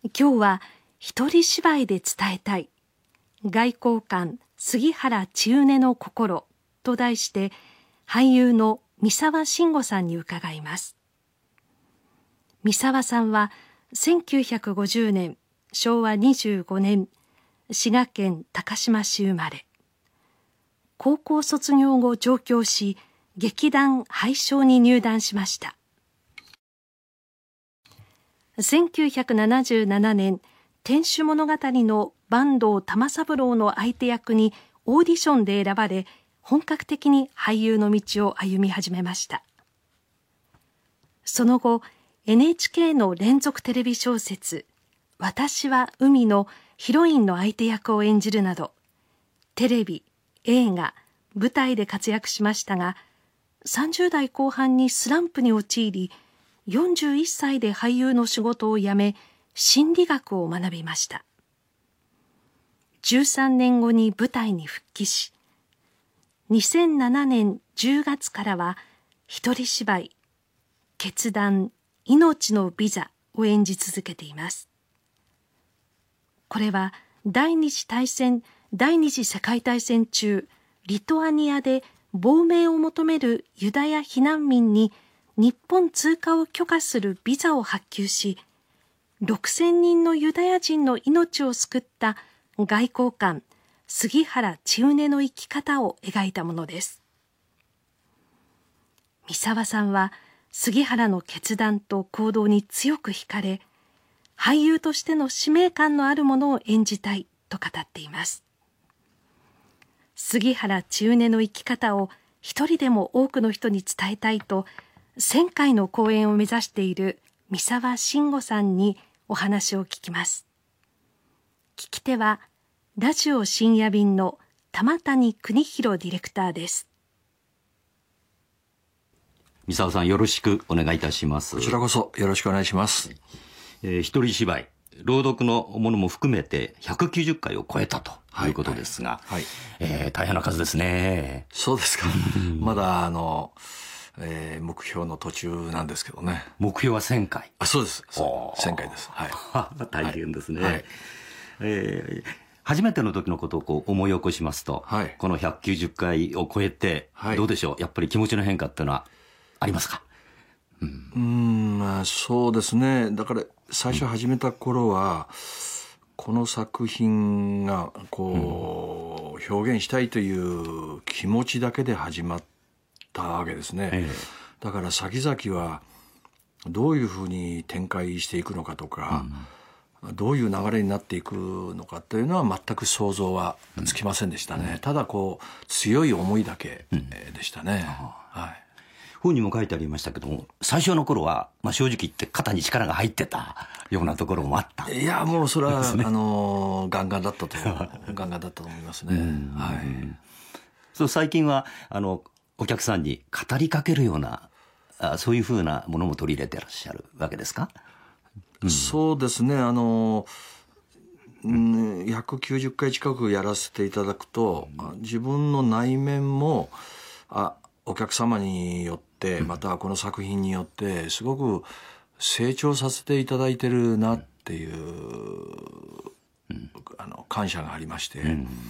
今日は一人芝居で伝えたい外交官杉原千畝の心と題して俳優の三沢慎吾さんに伺います。三沢さんは1950年昭和25年滋賀県高島市生まれ、高校卒業後上京し劇団俳唱に入団しました。1977年天守物語の坂東玉三郎の相手役にオーディションで選ばれ、本格的に俳優の道を歩み始めました。その後 NHK の連続テレビ小説私は海のヒロインの相手役を演じるなどテレビ、映画、舞台で活躍しましたが、30代後半にスランプに陥り、41歳で俳優の仕事を辞め心理学を学びました。13年後に舞台に復帰し、2007年10月からは一人芝居決断命のビザを演じ続けています。これは第二次世界大戦中、リトアニアで亡命を求めるユダヤ避難民に日本通過を許可するビザを発給し、6000人のユダヤ人の命を救った外交官杉原千畝の生き方を描いたものです。三沢さんは杉原の決断と行動に強く惹かれ、俳優としての使命感のあるものを演じたいと語っています。杉原千畝の生き方を一人でも多くの人に伝えたいと1000回の公演を目指している三沢慎吾さんにお話を聞きます。聞き手はラジオ深夜便の玉谷邦弘ディレクターです。 三沢さん、よろしくお願いいたします。 こちらこそよろしくお願いします。 一人芝居、朗読のものも含めて190回を超えたということですが、大変な数ですね。 そうですか。まだ目標の途中なんですけどね。 目標は1000回。 そうです。1000回です。はい。 大変ですね。初めての時のことを思い起こしますと、この190回を超えて、どうでしょう、やっぱり気持ちの変化っていうのはありますか？ そうですね。だから最初始めた頃は、この作品がこう、表現したいという気持ちだけで始まったわけですね。だから先々はどういうふうに展開していくのかとか、どういう流れになっていくのかというのは全く想像はつきませんでしたね。ただ強い思いだけでしたね。 本にも書いてありましたけども、最初の頃は、正直言って肩に力が入ってたようなところもあった。 いや、もうそれは、ガンガンだったと思いますね。 最近はお客さんに語りかけるようなそういうふうなものも取り入れてらっしゃるわけですか？ そうですね。190回近くやらせていただくと、自分の内面もお客様によって、またはこの作品によってすごく成長させていただいてるなっていう、感謝がありまして、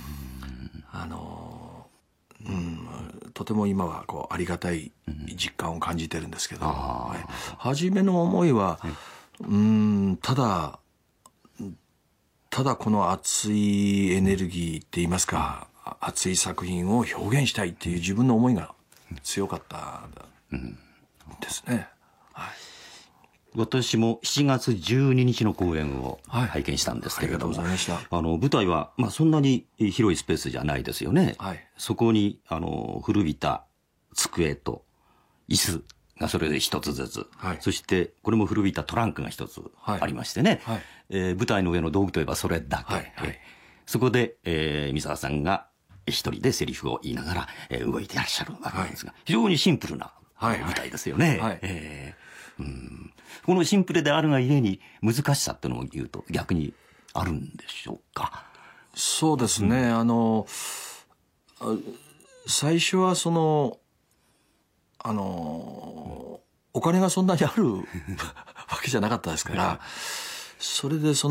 とても今はありがたい実感を感じてるんですけど、初めの思いは、ただこの熱いエネルギーって言いますか、熱い作品を表現したいっていう自分の思いが強かったですね。 私も7月12日の公演を拝見したんですけれども、舞台はそんなに広いスペースじゃないですよね。そこに古びた机と椅子がそれで一つずつ、そしてこれも古びたトランクが一つありましてね、舞台の上の道具といえばそれだけ、そこで、三沢さんが一人でセリフを言いながら、動いていらっしゃるわけなんですが、非常にシンプルな舞台ですよね。このシンプルであるがゆえに難しさっていうのを言うと逆にあるんでしょうか？ そうですね。最初はお金がそんなにあるわけじゃなかったですから、 それで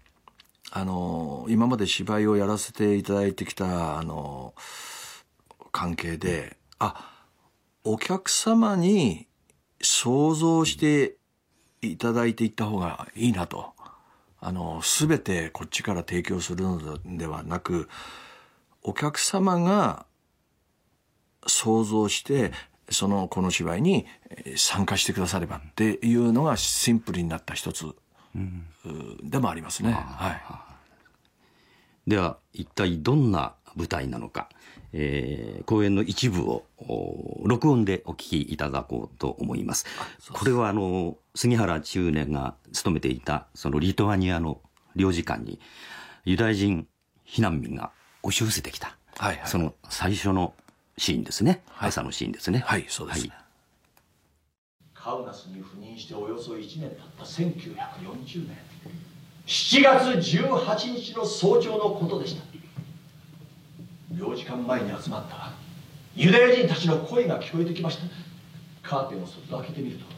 今まで芝居をやらせていただいてきた関係で、お客様に想像していただいていった方がいいなと。全てこっちから提供するのではなく、お客様が想像してこの芝居に参加してくださればっていうのがシンプルになった一つでもありますね。はい。 では一体どんな舞台なのか、公演の一部を録音でお聞きいただこうと思います。これは杉原千畝が勤めていたそのリトアニアの領事館にユダヤ人避難民が押し寄せてきた、その最初のシーンですね。朝のシーンですね。 はい、そうです。 カウナスに赴任しておよそ1年経った1940年7月18日の早朝のことでした。領事館前に集まったユダヤ人たちの声が聞こえてきました。カーテンをそっと開けてみると、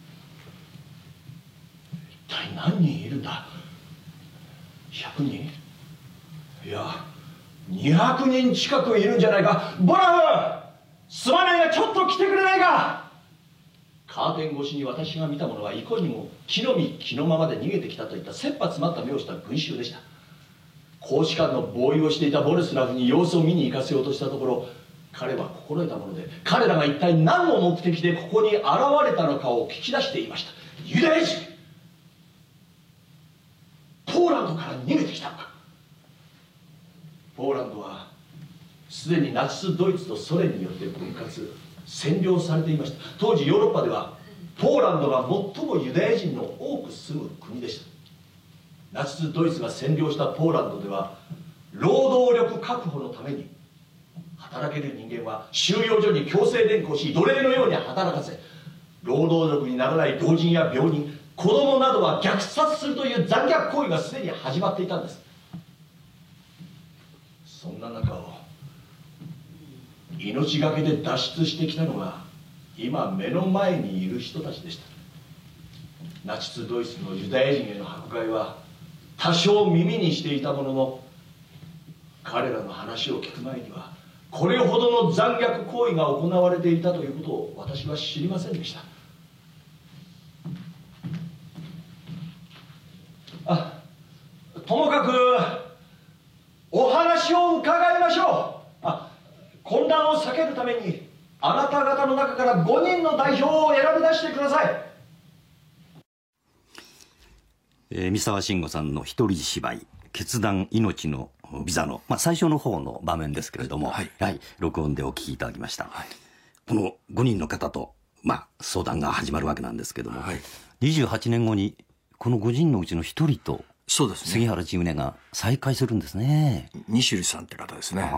一体何人いるんだ。100人、いや200人近くいるんじゃないか。ボラフ、すまないがちょっと来てくれないか。カーテン越しに私が見たものは、いかにも木の実木のままで逃げてきたといった切羽詰まった目をした群衆でした。公使館のボーイをしていたボルスラフに様子を見に行かせようとしたところ、彼は心得たもので、彼らが一体何の目的でここに現れたのかを聞き出していました。ユダヤ人、ポーランドから逃げてきたのか。ポーランドはすでにナチスドイツとソ連によって分割占領されていました。当時ヨーロッパではポーランドが最もユダヤ人の多く住む国でした。ナチスドイツが占領したポーランドでは、労働力確保のために働ける人間は収容所に強制連行し、奴隷のように働かせ、労働力にならない老人や病人、子供などは虐殺するという残虐行為がすでに始まっていたんです。そんな中を命がけで脱出してきたのが今目の前にいる人たちでした。ナチスドイツのユダヤ人への迫害は多少耳にしていたものの、彼らの話を聞く前にはこれほどの残虐行為が行われていたということを私は知りませんでした。ともかくお話を伺いましょう。混乱を避けるためにあなた方の中から5人の代表を選び出してください。 三沢慎吾さんの一人芝居「決断命のビザの」最初の方の場面ですけれども、録音でお聞きいただきました。この5人の方と、相談が始まるわけなんですけども、28年後にこの5人のうちの一人と杉原千畝が再会するんですね。 西入さんって方ですね。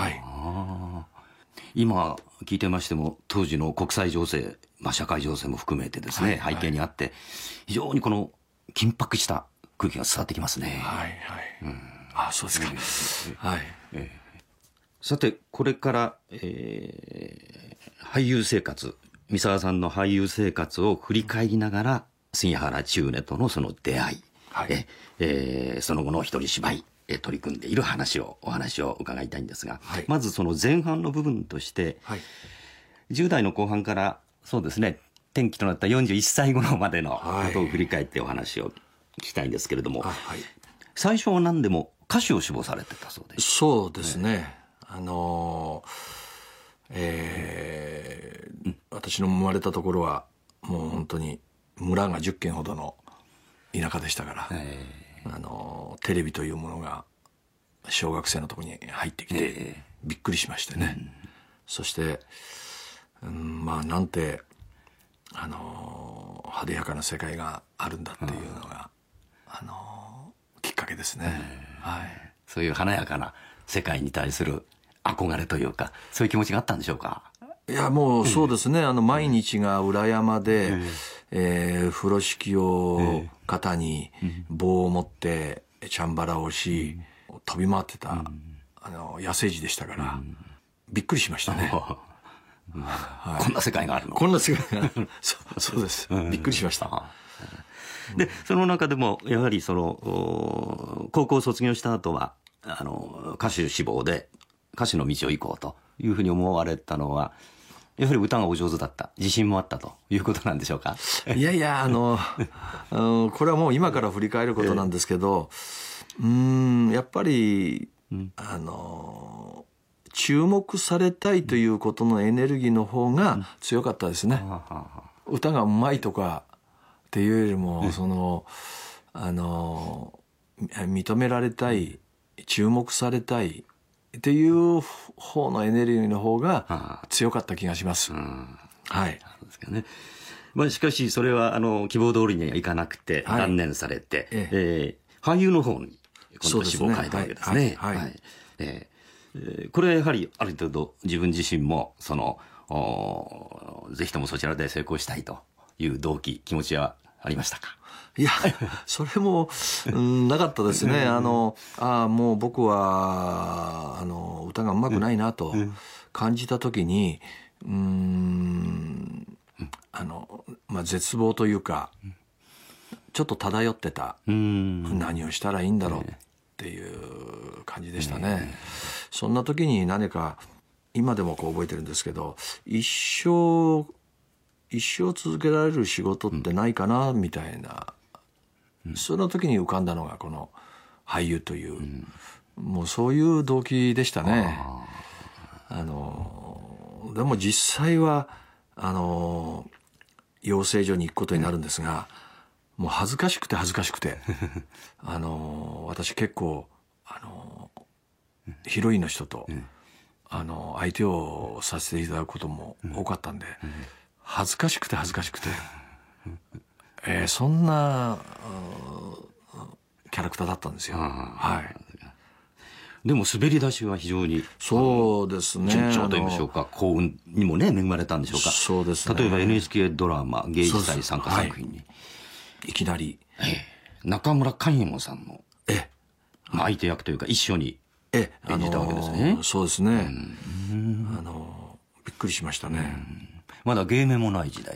今聞いてましても、当時の国際情勢、社会情勢も含めてですね、背景にあって非常にこの緊迫した空気が伝わってきますね。 そうですか。 さてこれから、俳優生活、三沢さんの俳優生活を振り返りながら杉原千畝とのその出会い、その後の一人芝居取り組んでいるお話を伺いたいんですが、まずその前半の部分として、10代の後半からそうですね、転機となった41歳頃までのことを振り返ってお話を聞きたいんですけれども、最初は何でも歌手を志望されてたそうです。 そうですね。私の生まれたところはもう本当に村が10軒ほどの田舎でしたから、テレビというものが小学生のところに入ってきてびっくりしましてね、そしてなんて派手やかな世界があるんだっていうのがきっかけですね。 そういう華やかな世界に対する憧れというか、そういう気持ちがあったんでしょうか。 いやもうそうですね、毎日が裏山で、風呂敷を肩に棒を持ってチャンバラをし飛び回ってた、野生児でしたから、びっくりしましたね。 こんな世界があるの。 こんな世界があるそうです、びっくりしました。 でその中でもやはりその高校を卒業した後は歌手志望で歌手の道を行こうというふうに思われたのは、やはり歌がお上手だった、自信もあったということなんでしょうか。 いやいやこれはもう今から振り返ることなんですけど、やっぱり注目されたいということのエネルギーの方が強かったですね。歌がうまいとかっていうよりも、認められたい、注目されたいっていう方のエネルギーの方が強かった気がします。はい。 そうですかね。まあしかしそれは希望通りにはいかなくて断念されて、俳優の方に今度志望を変えたわけですね。これはやはりある程度自分自身もぜひともそちらで成功したいという動機、気持ちはありましたか。 いや、それも、なかったですね。もう僕は歌がうまくないなと感じた時に、絶望というか、ちょっと漂ってた、何をしたらいいんだろうっていう感じでしたね。そんな時に何か、今でも覚えてるんですけど、一生続けられる仕事ってないかなみたいな、その時に浮かんだのがこの俳優という、もうそういう動機でしたね。でも実際は養成所に行くことになるんですが、もう恥ずかしくて私結構ヒロインの人と相手をさせていただくことも多かったんで、恥ずかしくてそんなキャラクターだったんですよ。はい。 でも滑り出しは非常にそうですね、 順調と言いましょうか、幸運にもね恵まれたんでしょうか。 そうですね。 例えば NHK ドラマ芸術祭参加作品に、 いきなり中村勘右衛門さんの相手役というか一緒に演じたわけですね。 そうですね。びっくりしましたね。 まだ芸名もない時代。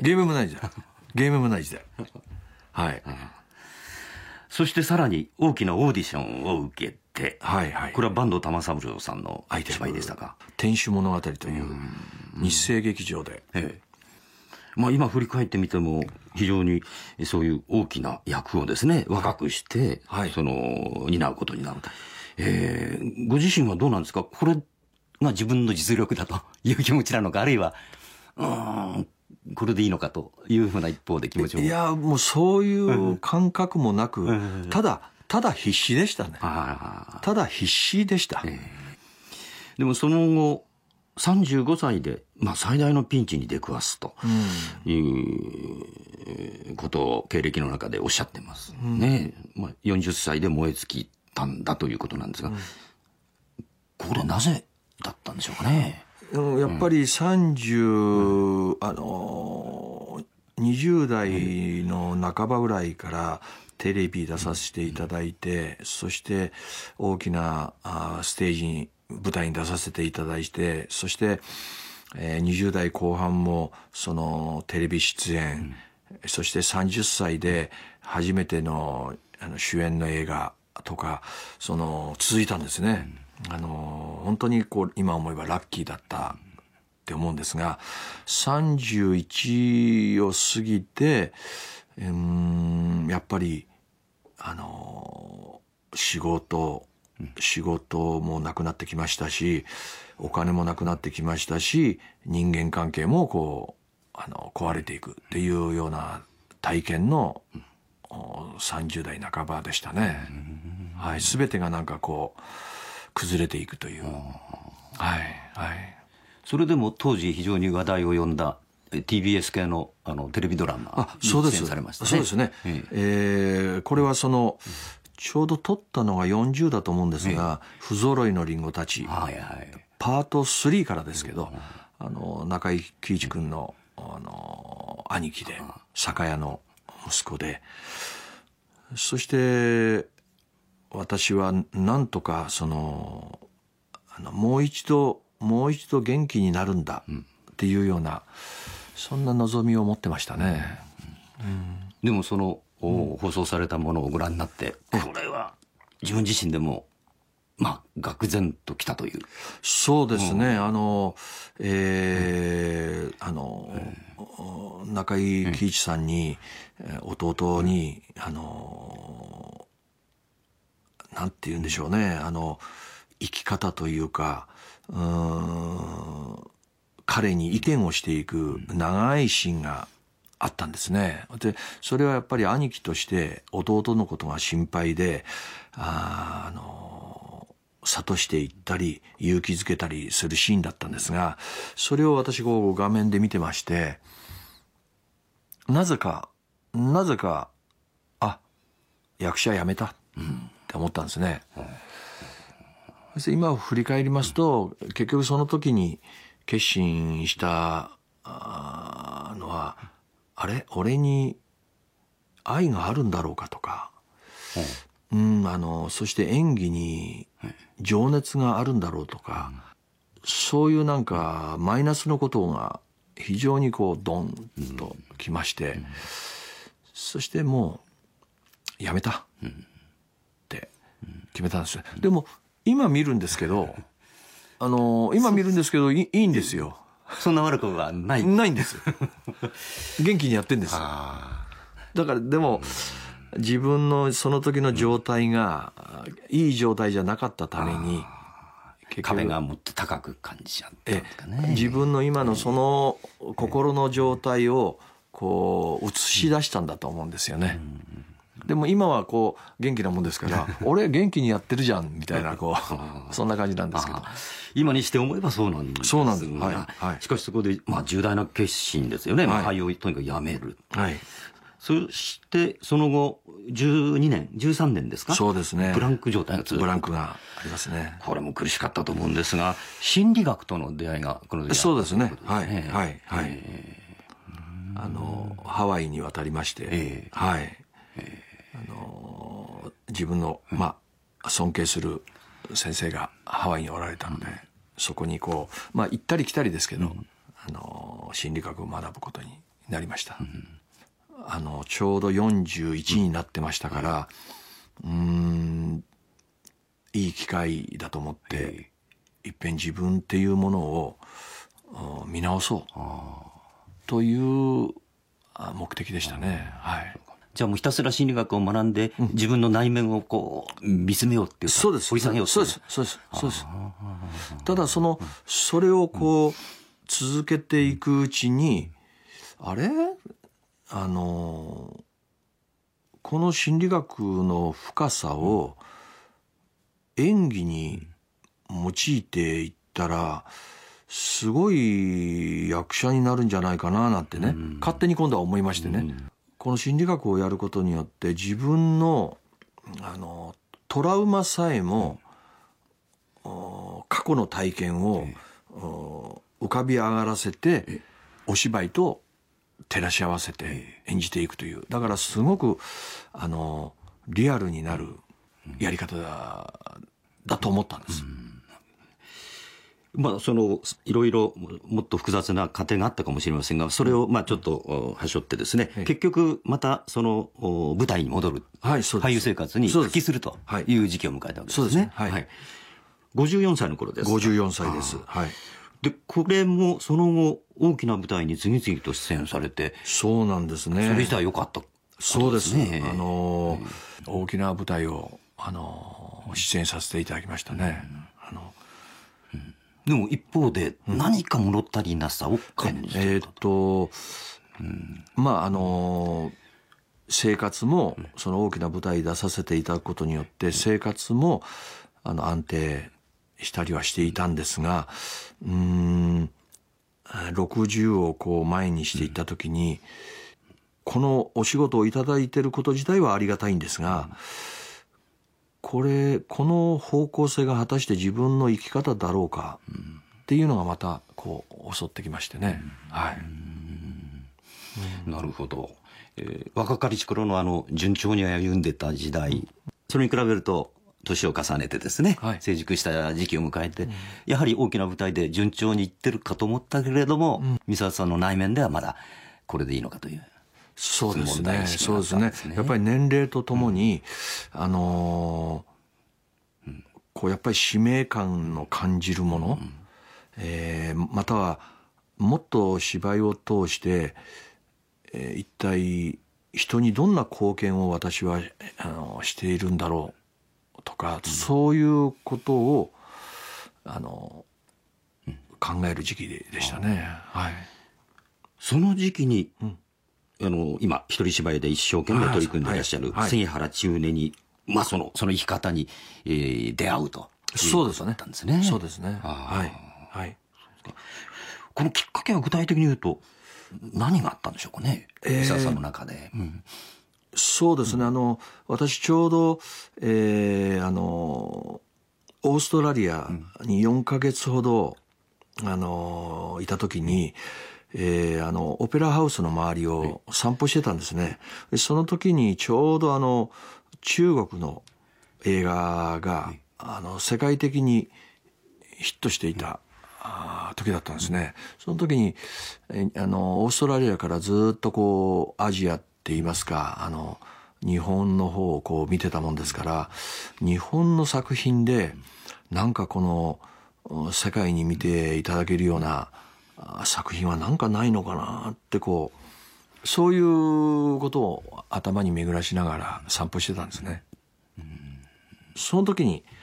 はい。 そしてさらに大きなオーディションを受けて、これは坂東玉三郎さんの芝居でしたか。 天守物語という日生劇場で。 まあ今振り返ってみても非常にそういう大きな役をですね、若くして担うことになる。ご自身はどうなんですか。これが自分の実力だという気持ちなのか、あるいはこれでいいのかというふうな一方で気持ちも。 いや、もうそういう感覚もなく、ただ必死でしたね。ただ必死でした。 でもその後35歳で、最大のピンチに出くわすということを経歴の中でおっしゃってますね。40歳で燃え尽きたんだということなんですが、これなぜだったんでしょうかね。 やっぱり20代の半ばぐらいからテレビ出させていただいて、そして大きなステージに舞台に出させていただいて、そして20代後半もそのテレビ出演、そして30歳で初めての主演の映画とか続いたんですね。本当に今思えばラッキーだったって思うんですが、31を過ぎてやっぱり仕事もなくなってきましたし、お金もなくなってきましたし、人間関係も壊れていくっていうような体験の30代半ばでしたね。はい、全てが崩れていくという。 それでも当時非常に話題を呼んだ TBS 系のテレビドラマに出演されましたね。 そうですね。これはちょうど撮ったのが40だと思うんですが、不揃いのリンゴたち、パート3からですけど、中井貴一君の兄貴で、酒屋の息子で、そして私はなんとかもう一度元気になるんだっていうような、そんな望みを持ってましたね。 でも放送されたものをご覧になって、これは自分自身でも愕然ときたという。 そうですね。中井貴一さんに、弟に、なんて言うんでしょうね。生き方というか、彼に意見をしていく長いシーンがあったんですね。で、それはやっぱり兄貴として弟のことが心配で、諭していったり勇気づけたりするシーンだったんですが、それを私画面で見てまして、なぜか役者辞めたって思ったんですね。そして今振り返りますと、結局その時に決心したのは、俺に愛があるんだろうかとか、そして演技に情熱があるんだろうとか、そういうなんかマイナスのことが非常にドンときまして、そしてもうやめたって決めたんですよ。でも今見るんですけど、いいんですよ。 そんな悪くはないんですよ。元気にやってんですよ。だからでも自分のその時の状態がいい状態じゃなかったために、 壁がもっと高く感じちゃったんですかね。 自分の今のその心の状態を映し出したんだと思うんですよね。でも今は元気なもんですから俺元気にやってるじゃんみたいなそんな感じなんですけど、 今にして思えばそうなんですが、 そうなんです、 しかしそこで重大な決心ですよね。俳優をとにかくやめる。そしてその後13年ですか。 そうですね。 ブランク状態が続く。 ブランクがありますね。 これも苦しかったと思うんですが、心理学との出会いがこの時そうですね。ハワイに渡りまして、自分の尊敬する先生がハワイにおられたので、そこに行ったり来たりですけど、心理学を学ぶことになりました。ちょうど41になってましたから、いい機会だと思っていっぺん自分っていうものを見直そうという目的でしたね。 じゃあもうひたすら心理学を学んで、自分の内面を見つめようっていうか、 そうです、 掘り下げようっていう。 そうです。ただそれを続けていくうちに、この心理学の深さを演技に用いていったらすごい役者になるんじゃないかななんてね、勝手に今度は思いましてね、この心理学をやることによって自分のトラウマさえも過去の体験を浮かび上がらせてお芝居と照らし合わせて演じていくという、だからすごくリアルになるやり方だと思ったんです。 いろいろもっと複雑な過程があったかもしれませんが、それをちょっと端折ってですね、結局またその舞台に戻る、俳優生活に復帰するという時期を迎えたわけですね。54歳の頃です。 54歳です。 でこれもその後大きな舞台に次々と出演されて。 そうなんですね。 それ自体良かった、 そうですね。大きな舞台を出演させていただきましたね。 でも一方で何か物足りなさを感じてたと。 生活もその大きな舞台に出させていただくことによって生活も安定したりはしていたんですが、60を前にしていった時に、このお仕事をいただいていること自体はありがたいんですが、この方向性が果たして自分の生き方だろうかっていうのがまた襲ってきましてね。 なるほど。若かりし頃の順調に歩んでた時代、それに比べると年を重ねてですね、成熟した時期を迎えて、やはり大きな舞台で順調にいってるかと思ったけれども、三沢さんの内面ではまだこれでいいのかという。 そうです問題ね。 意識があったんですね。 やっぱり年齢とともに、こうやっぱり使命感の感じるもの、またはもっと芝居を通して、一体人にどんな貢献を私はしているんだろうとか、そういうことを考える時期でしたね。はい。 その時期に、今一人芝居で一生懸命取り組んでいらっしゃる杉原千畝に、その生き方に、出会うということだったんですね。 そうですね。はい。はい。 このきっかけは具体的に言うと何があったんでしょうかね、伊沢さんの中で。 そうですね。私ちょうど、オーストラリアに4ヶ月ほど、いた時に、オペラハウスの周りを散歩してたんですね。その時にちょうど中国の映画が、世界的にヒットしていた時だったんですね。その時に、オーストラリアからずっとこう、アジアって言いますか、日本の方をこう見てたもんですから、日本の作品で、なんかこの、世界に見ていただけるような作品はなんかないのかなってこう、そういうことを頭に巡らしながら散歩してたんですね。その時に、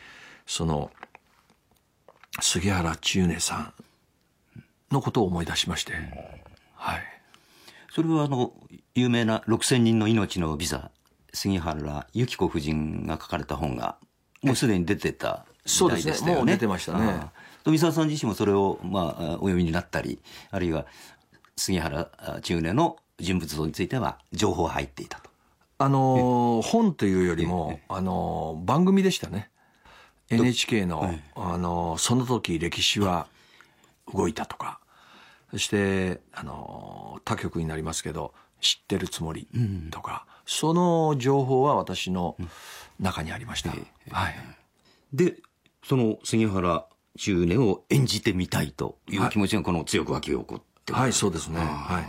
杉原千畝さんのことを思い出しまして、はい。 それは有名な6000人の命のビザ、杉原由紀子夫人が書かれた本がもうすでに出てた時代でしたよね。 そうですね。もう出てましたね。 富澤さん自身もそれをお読みになったり、あるいは杉原千畝の人物像については情報が入っていたと。 本というよりも番組でしたね。NHK のその時歴史は動いたとか、そして他局になりますけど知ってるつもりとか、その情報は私の中にありました。はい。 で、その杉原千畝を演じてみたいという気持ちがこの強く湧き起こって、 はい、そうですね。はい。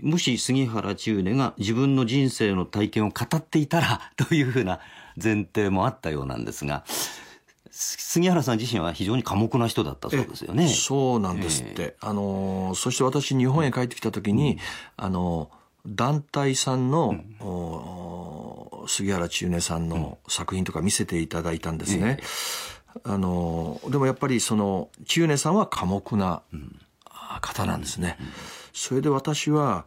もし杉原千畝が自分の人生の体験を語っていたらというふうな前提もあったようなんですが、杉原さん自身は非常に寡黙な人だったそうですよね。 そうなんですって。そして私日本へ帰ってきた時に、団体さんの、杉原千畝さんの作品とか見せていただいたんですね。でもやっぱり千畝さんは寡黙な方なんですね。それで私は、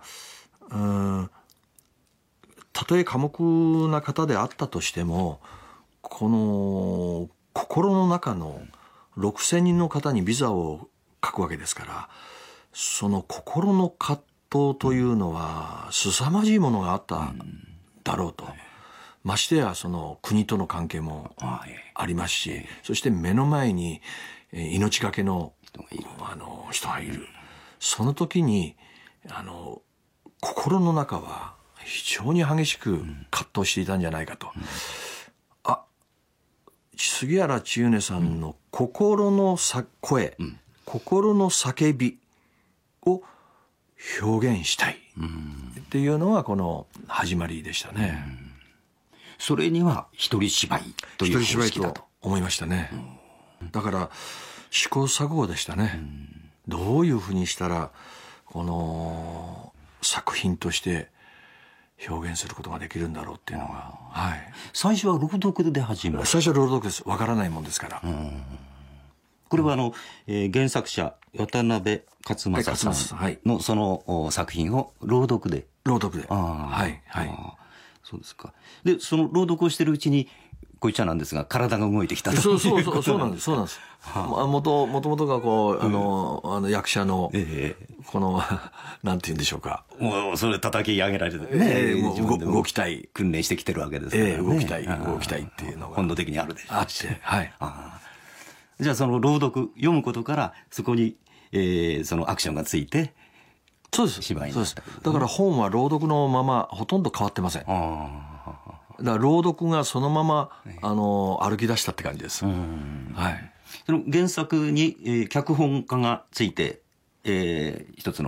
たとえ寡黙な方であったとしても、この心の中の6000人の方にビザを書くわけですから、その心の葛藤というのは凄まじいものがあっただろうと。ましてや国との関係もありますし、そして目の前に命がけの人がいる。その時に心の中は非常に激しく葛藤していたんじゃないかと。杉原千畝さんの心の声、心の叫びを表現したいっていうのがこの始まりでしたね。 それには一人芝居という方式だと思いましたね。だから試行錯誤でしたね。どういうふうにしたらこの作品として表現することができるんだろうっていうのが、はい。 最初は朗読で始まる。 最初は朗読です。わからないもんですから。 これは原作者渡辺勝正さんのその作品を朗読で。 朗読で。はいはい。 そうですか。でその朗読をしているうちにこういっちゃなんですが体が動いてきたと。 そうなんです。そうなんです。もともとがこう役者のこのなんて言うんでしょうか。 もうそれ叩き上げられてね。 動きたい訓練してきてるわけですからね。 動きたいっていうのが本能的にあるでしょう。 あってはい。 じゃあその朗読読むことからそこにそのアクションがついて。 そうです。 芝居にそうです。だから本は朗読のままほとんど変わってません。だから朗読がそのまま歩き出したって感じです。はい。 その原作に、脚本家がついて、一つの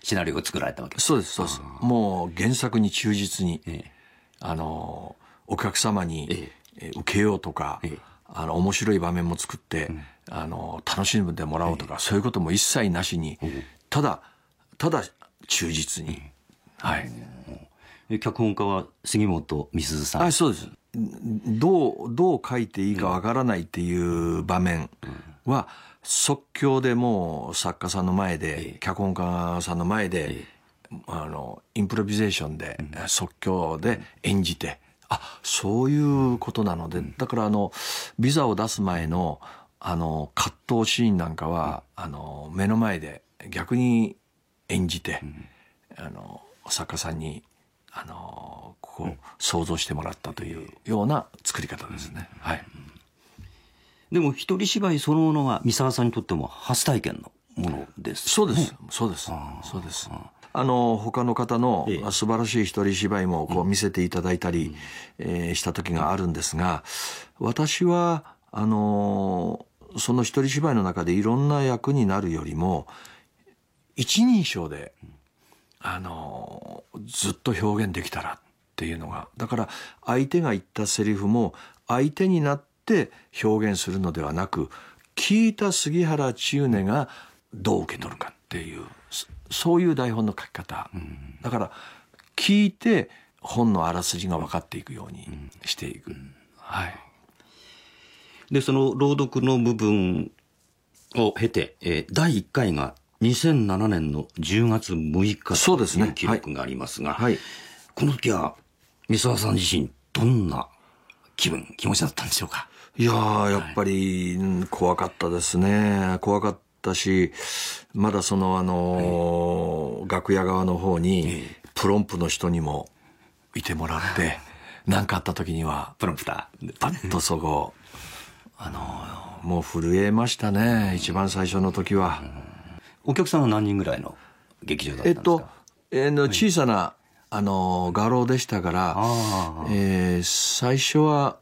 シナリオを作られたわけです。 そうです、そうです。もう原作に忠実に、お客様に受けようとか、面白い場面も作って、楽しんでもらおうとか、そういうことも一切なしに、ただ忠実に。はい。 脚本家は杉本美鈴さん。 そうです。どう書いていいかわからないっていう場面は、即興でもう作家さんの前で、脚本家さんの前で、インプロビゼーションで、即興で演じて、そういうことなので、だからビザを出す前の葛藤シーンなんかは、目の前で逆に演じて、作家さんにこう想像してもらったというような作り方ですね。はい。 でも一人芝居そのものは三沢さんにとっても初体験のものです、ね。 そうです。そうです。そうです。他の方の素晴らしい一人芝居もこう見せていただいたり、した時があるんですが、私はその一人芝居の中でいろんな役になるよりも一人称でずっと表現できたらっていうのが、だから相手が言ったセリフも相手になって表現するのではなく、聞いた杉原千畝がどう受け取るかっていう、そういう台本の書き方、だから聞いて本のあらすじが分かっていくようにしていく。はい。 でその朗読の部分を経て、第1回が2007年の10月6日という記録がありますが、この時は三沢さん自身どんな気持ちだったんでしょうか。 いやー、やっぱり怖かったですね。怖かったし、まだその楽屋側の方にプロンプの人にもいてもらって、何かあった時にはプロンプターパッとそこもう震えましたね、一番最初の時は。 お客さんは何人ぐらいの劇場だったんですか。 小さな画廊でしたから、最初は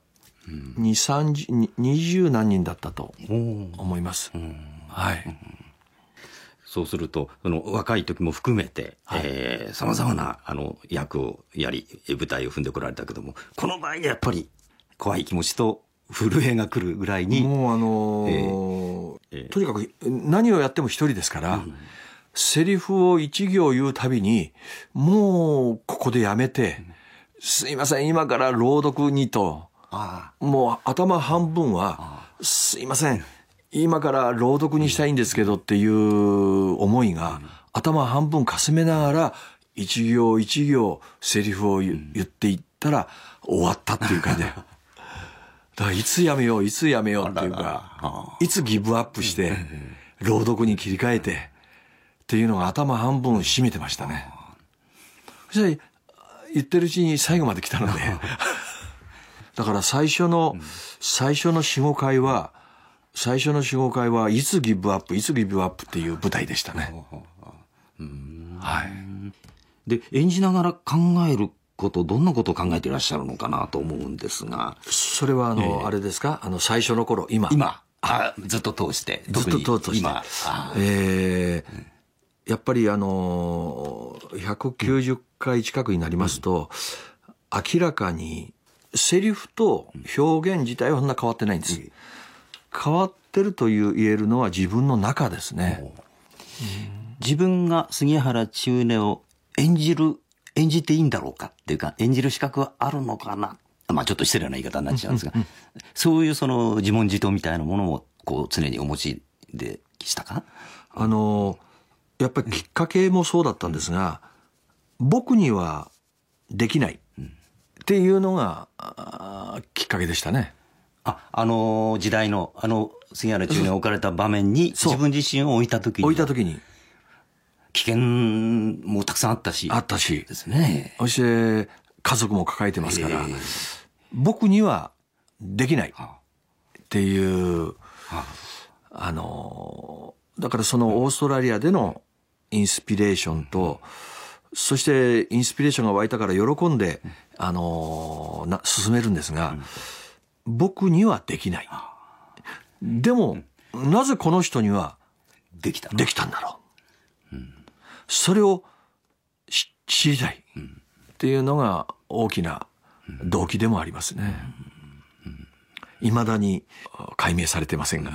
20何人だったと思います。はい。 そうすると若い時も含めてさまざまな役をやり舞台を踏んでこられたけども、この場合にやっぱり怖い気持ちと震えが来るぐらいに、 もうとにかく何をやっても一人ですから、セリフを一行言うたびにもうここでやめて、すいません今から朗読にと、もう頭半分はすいません今から朗読にしたいんですけどっていう思いが頭半分かすめながら一行一行セリフを言っていったら終わったっていうかね。だからいつやめようっていうか、いつギブアップして朗読に切り替えてっていうのが頭半分占めてましたね。そしたら言ってるうちに最後まで来たのでだから最初の 4,5 回はいつギブアップっていう舞台でしたね。はい。 で演じながら考えることどんなことを考えていらっしゃるのかなと思うんですが、 それはあれですか、最初の頃今ずっと通して今やっぱり190回近くになりますと、明らかにセリフと表現自体はそんな変わってないんです。変わってると言えるのは自分の中ですね。 自分が杉原千畝を演じていいんだろうかっていうか、演じる資格はあるのかな、ちょっと失礼な言い方になっちゃうんですが、そういうその自問自答みたいなものもこう常にお持ちでしたか。 やっぱりきっかけもそうだったんですが、僕にはできないっていうのがきっかけでしたね。 時代の杉原千畝に置かれた場面に自分自身を置いた時に危険もたくさんあったしですね。 そして家族も抱えてますから、僕にはできないっていう、だからそのオーストラリアでのインスピレーションと、そしてインスピレーションが湧いたから喜んで、進めるんですが、僕にはできない。でもなぜこの人にはできたんだろう。 それを知りたいっていうのが大きな動機でもありますね。未だに解明されてませんが。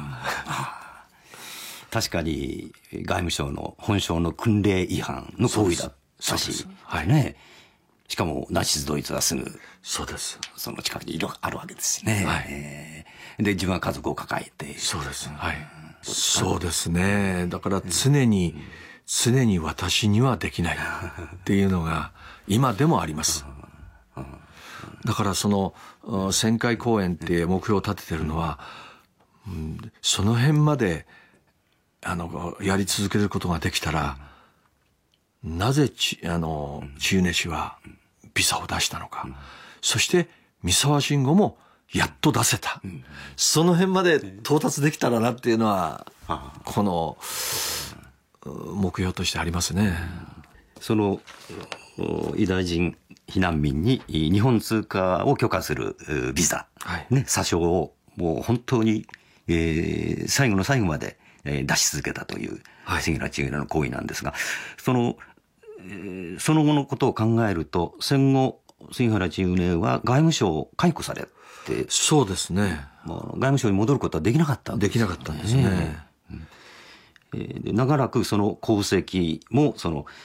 確かに外務省の本省の訓令違反の行為だったし、 はいね、しかもナチスドイツはすぐそうです。 その近くにあるわけですね。 はいで自分は家族を抱えて。 そうです。はい。そうですね。だから常に私にはできないっていうのが今でもあります。だからその1000回公演って目標を立ててるのは、その辺までやり続けることができたら、なぜチユネ氏はビザを出したのか、そして三沢慎吾もやっと出せた、その辺まで到達できたらなっていうのはこの目標としてありますね。 そのユダヤ人避難民に日本通過を許可するビザ、査証をもう本当に、最後の最後まで出し続けたという杉原千畝の行為なんですが、その後のことを考えると、戦後杉原千畝は外務省を解雇されて、 そうですね、 もう外務省に戻ることはできなかったんですね。 できなかったんですね。 で長らくその功績も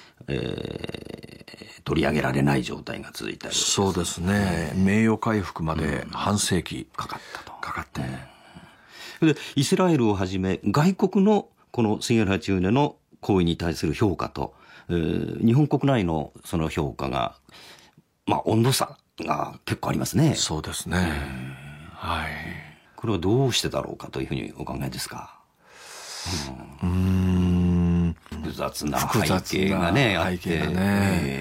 取り上げられない状態が続いたり。 そうですね、名誉回復まで半世紀かかって、 でイスラエルをはじめ外国のこの杉原千畝の行為に対する評価と、日本国内のその評価が、温度差が結構ありますね。 そうですね、はい。 これはどうしてだろうかというふうにお考えですか？複雑な背景がねあって、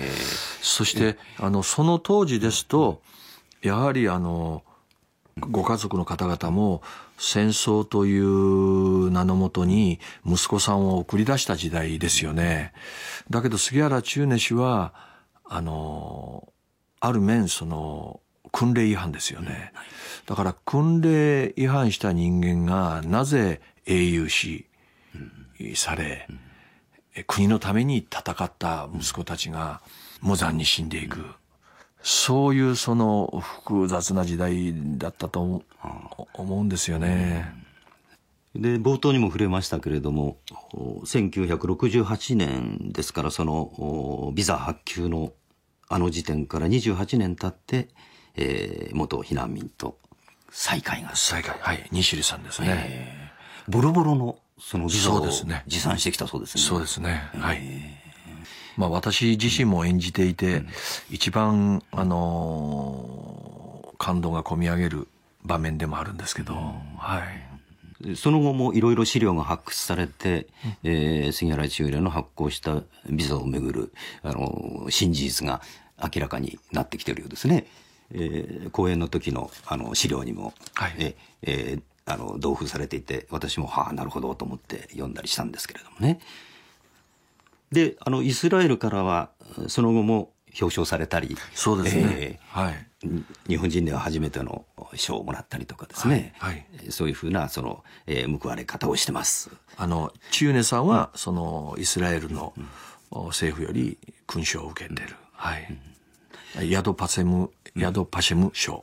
そしてその当時ですと、やはりご家族の方々も戦争という名のもとに息子さんを送り出した時代ですよね。だけど杉原千畝氏はある面その訓令違反ですよね。だから訓令違反した人間がなぜ英雄視され、国のために戦った息子たちが無残に死んでいく、そういうその複雑な時代だったと思うんですよね。 で冒頭にも触れましたけれども、1968年ですから、そのビザ発給の時点から28年経って、元避難民と再会、 はい、西里さんですね。 ボロボロのそのビザを持参してきたそうですね。 そうですね、はい。私自身も演じていて、一番感動がこみ上げる場面でもあるんですけど、はい。 その後もいろいろ資料が発掘されて、杉原千畝の発行したビザをめぐる新事実が明らかになってきているようですね。講演の時の資料にも、同封されていて、私もなるほどと思って読んだりしたんですけれどもね。でイスラエルからはその後も表彰されたり、 そうですね、はい、 日本人では初めての賞をもらったりとかですね、そういうふうな報われ方をしてます。 千畝さんはそのイスラエルの政府より勲章を受けてる、ヤドパシェム賞、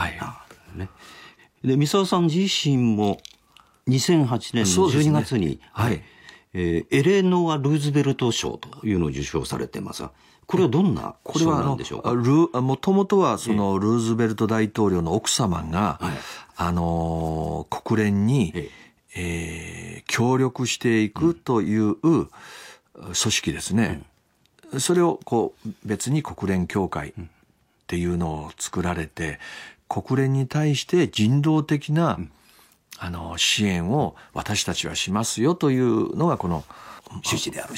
で三沢さん自身も2008年の12月に、エレノア・ルーズベルト賞というのを受賞されてますが、これはどんな賞なんでしょうか？ もともとはそのルーズベルト大統領の奥様が、国連に、協力していくという組織ですね。それを別に国連協会っていうのを作られて、国連に対して人道的な、支援を私たちはしますよというのがこの趣旨である。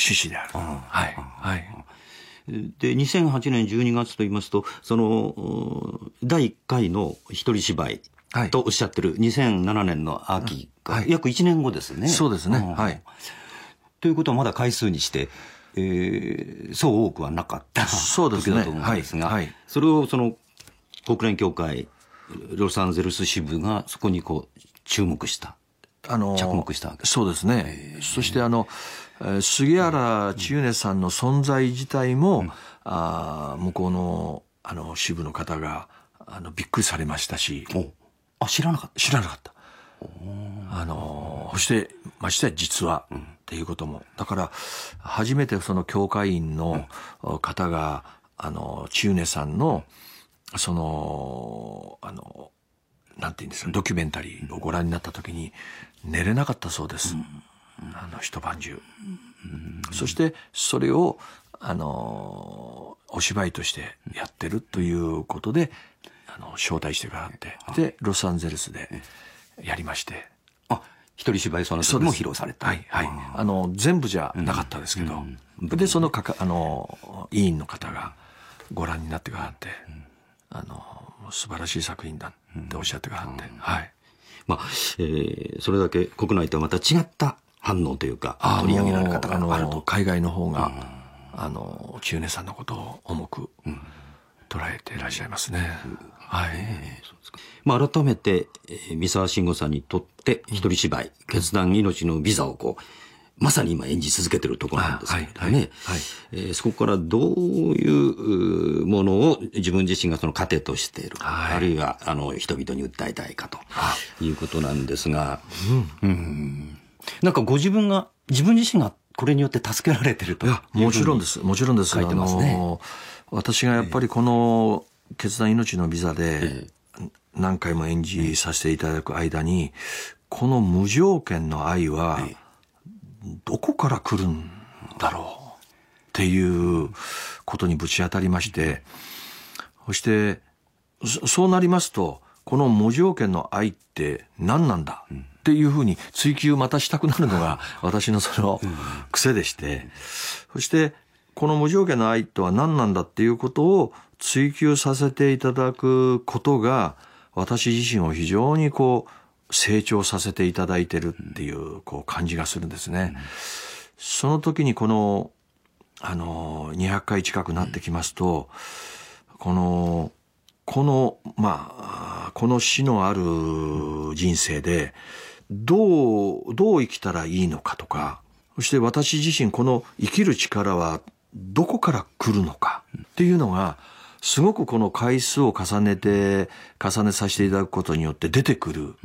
で2008年12月と言いますと、その第1回の一人芝居とおっしゃってる2007年の秋が約1年後ですね。 そうですね、 ということはまだ回数にして、そう多くはなかった時だと思うんですが、それをその国連協会ロサンゼルス支部がそこに注目した着目したわけです。 そうですね。そして杉原千畝さんの存在自体も、向こうの支部の方がびっくりされましたし。 知らなかった。 知らなかった。そしてましてや実は、っていうことも。だから初めてその教会員の方が千畝さんのなんていうんですか、ドキュメンタリーをご覧になった時に寝れなかったそうです。一晩中。そしてそれをお芝居としてやってるということで招待してくださって、でロサンゼルスでやりまして、 一人芝居その時も披露された。 はいはい。全部じゃなかったですけど、でその委員の方がご覧になってくださって、素晴らしい作品だっておっしゃってくださって、はい。 それだけ国内とはまた違った反応というか取り上げられ方があると。 海外の方が千畝さんのことを重く捉えていらっしゃいますね。はい。 改めて三沢慎吾さんにとって一人芝居決断命のビザをまさに今演じ続けているところなんですけどね。そこからどういうものを自分自身がその糧としているか、あるいは人々に訴えたいかということなんですが、なんかご自分自身がこれによって助けられてると。 もちろんです。もちろんです。 書いてますね。 私がやっぱりこの決断命のビザで何回も演じさせていただく間に、この無条件の愛はどこから来るんだろうっていうことにぶち当たりまして、そしてそうなりますと、この無条件の愛って何なんだっていうふうに追求またしたくなるのが私のその癖でして、そしてこの無条件の愛とは何なんだっていうことを追求させていただくことが、私自身を非常に成長させていただいてるっていう感じがするんですね。その時にこの200回近くなってきますと、この死のある人生でどう生きたらいいのかとか、そして私自身この生きる力はどこから来るのかっていうのが、すごくこの回数を重ねさせていただくことによって出てくる、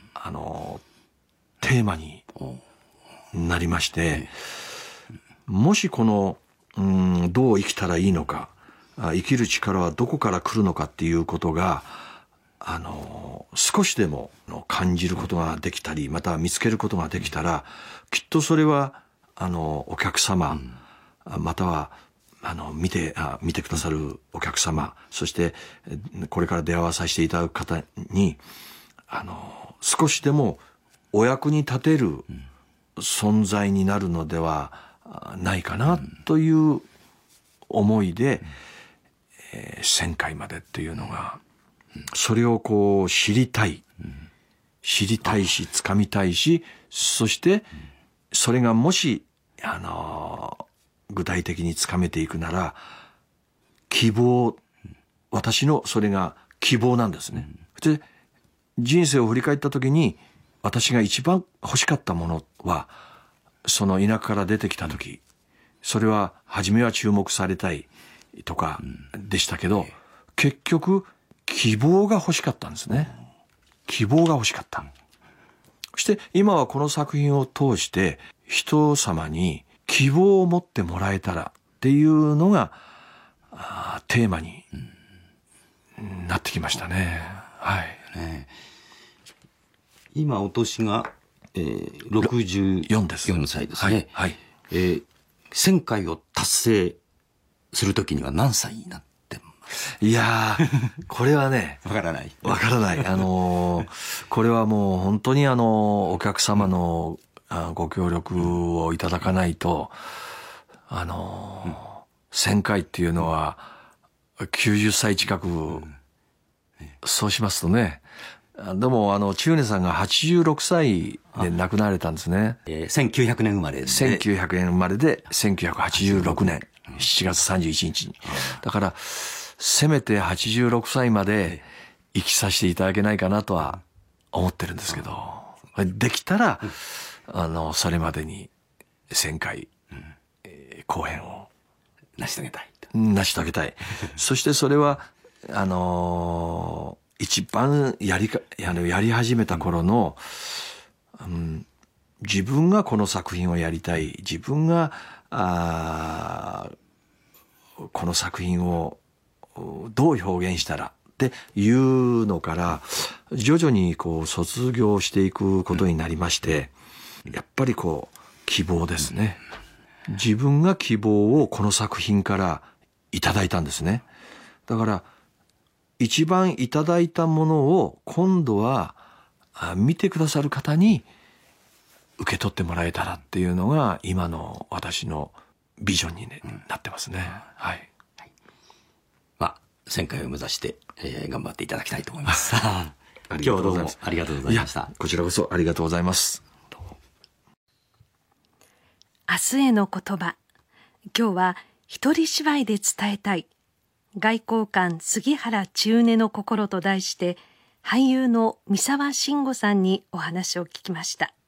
テーマになりまして、もしこの、どう生きたらいいのか、生きる力はどこから来るのかっていうことが、少しでも感じることができたり、また見つけることができたら、きっとそれは、お客様、または、見てくださるお客様、そしてこれから出会わさせていただく方に少しでもお役に立てる存在になるのではないかなという思いで、1000回までっていうのが、それを知りたいし掴みたいし、そしてそれがもし具体的につかめていくなら、希望、私のそれが希望なんですね。で、人生を振り返った時に、私が一番欲しかったものは、その田舎から出てきた時、それは初めは注目されたいとかでしたけど、結局希望が欲しかったんですね。希望が欲しかった。そして今はこの作品を通して人様に希望を持ってもらえたらっていうのがテーマになってきましたね。はい。 今お年が、64です。4歳ですね。はい。1000回を達成するときには何歳になってますか？ いやー、これはね、 わからない。 わからない。これはもう本当にお客様のご協力をいただかないと、1000回っていうのは90歳近く、そうしますとね、でも千畝さんが86歳で亡くなられたんですね。 1900年生まれで。 1900年生まれで1986年7月31日に。だからせめて86歳まで生きさせていただけないかなとは思ってるんですけど。 できたら、それまでに1000回、公演を成し遂げたい。 成し遂げたい。そしてそれは、一番やり始めた頃の、自分がこの作品をやりたい。自分が、この作品をどう表現したらっていうのから、徐々に卒業していくことになりまして、やっぱり希望ですね。自分が希望をこの作品からいただいたんですね。だから一番いただいたものを今度は見てくださる方に受け取ってもらえたらっていうのが今の私のビジョンに、なってますね。はい。 まあ1000回を目指して、頑張っていただきたいと思います。 今日はどうもありがとうございました。 こちらこそありがとうございます。 明日への言葉。今日は一人芝居で伝えたい外交官杉原千畝の心と題して、俳優の三沢慎吾さんにお話を聞きました。